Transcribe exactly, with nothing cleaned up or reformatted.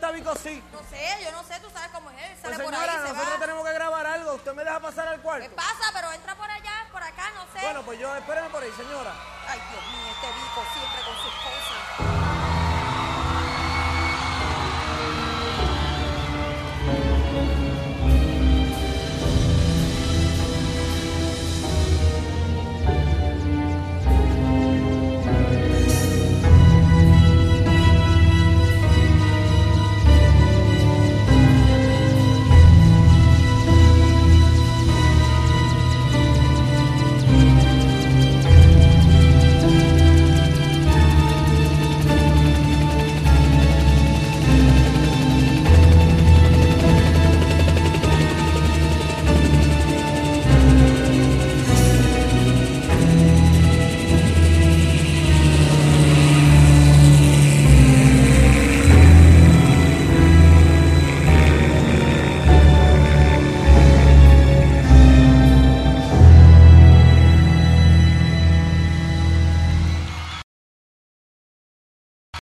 está Vico sí? No sé, yo no sé, tú sabes cómo es él. Sale Pues por señora, ahí, se nosotros va. tenemos que grabar algo. ¿Usted me deja pasar al cuarto? ¿Qué pasa? Pero entra por allá, por acá, no sé. Bueno, pues yo, espéreme por ahí, señora. Ay, Dios mío, este Vico siempre con sus cosas.